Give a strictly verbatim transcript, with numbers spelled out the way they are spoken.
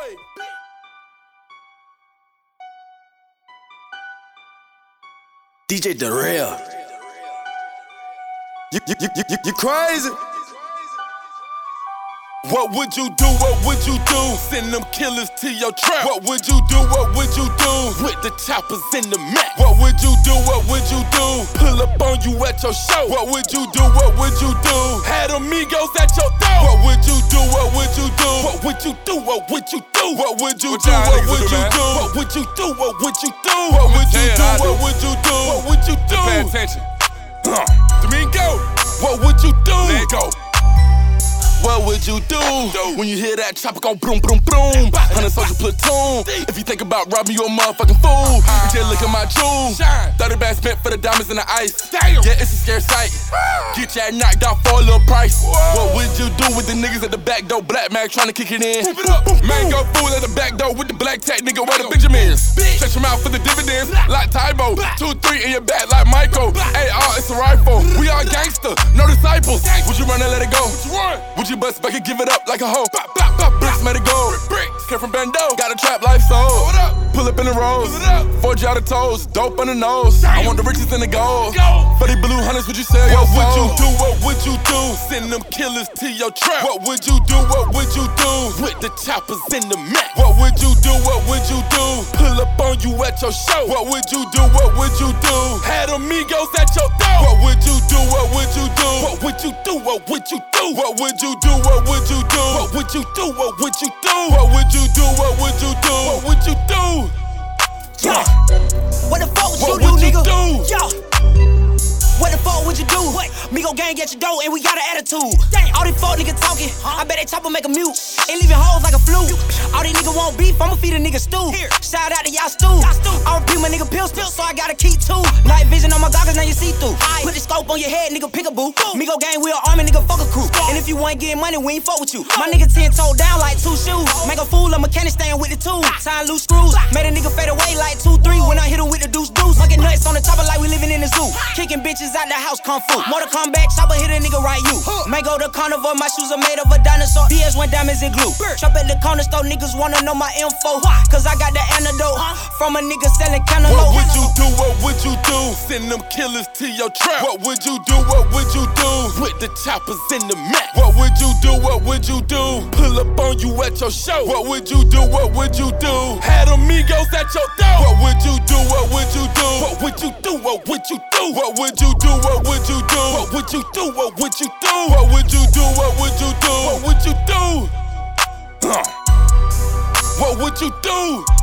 D J Darrell. You, you, you, you, you crazy? What would you do, what would you do? Send them killers to your trap. What would you do, what would you do? With the choppers in the Mac. What would you do, what would you do? Pull up on you at your show. What would you do, what would you do? Had amigos at your door. What would you do, what would you do? What would you do, what would you do? What would you do, what would you do? What would you do, what would you do? What would you do, what would you do? What would you do? Pay attention. Huh. Domingo, what would you do? Let go. What would you do when you hear that chopper go boom, boom, boom? Hundred soldier platoon. If you think about robbing, you a motherfucking fool. You just look at my jewels. thirty bands spent for the diamonds and the ice. Yeah, it's a scary sight. Get your ass knocked out for a little price. What would you do with the niggas at the back door? Black man trying to kick it in. Man go fool at the back door with the black tech nigga where the Benjamins. Stretch him out for the dividends like Tybo. Two, three in your back like Michael. A R, it's a rifle. We all gangster, no disciples. Would you run and let it go? Would you bust back and give it up like a hoe? Bricks made it go. Came from Bando, got a trap life soul. Pull up in the roads, forge out the toes, dope on the nose. I want the riches and the gold. For the blue hunters, would you sell your soul? What would you do, what would you do? Send them killers to your trap. What would you do, what would you do? With the choppers in the Mac. What would you do, what would you do? Pull up on you at your show. What would you do, what would you do? Had amigos at your door. What would you do, what would you do? What would you do, what would you do? What would you do, what would you do? What would you do, what would you do? What would you do, what would you do? What would you do? Yo, what the fuck would What you would do, you nigga? do? Yo, what the fuck would you do? What? Migo gang get your dough and we got an attitude. Damn. All these fuck niggas talking, huh? I bet they chopper make a mute. Ain't leaving hoes like a flu. All these niggas want beef, I'ma feed a nigga stew. Here. Shout out to y'all stew. I repeat my nigga pills, so I gotta keep two. Night vision on my goggles, now you see through. Aye. Put the scope on your head, nigga, pick a boo. Migo gang, we a army, nigga, fuck a crew. And if you ain't getting money, we ain't fuck with you. My nigga ten toe down like two shoes. Make a fool, a mechanic staying with the tools. Tying loose screws, made a nigga fade away like two three. When I hit him with the deuce deuce, fucking nuts on the chopper like we living in the zoo. Kicking bitches out the house, kung fu. Motor come back, chopper hit a nigga right you. May go to carnival, my shoes are made of a dinosaur. B S one diamonds and glue. Shop at the corner store, niggas wanna know my info. Cause I got the antidote from a nigga selling cantaloupe. What would you do, what would you do? Send them killers to your trap. What would you do, what would you do? With the choppers in the Mac. What would you do, what would you do? Pull up on you at your show. What would you do, what would you do? Had amigos at your door. What would you do, what would you do? What would you do, what would you do? What would you do, what would you do? What would you do, what would you do? What would you do, what would you do? What would you do? Huh. What would you do?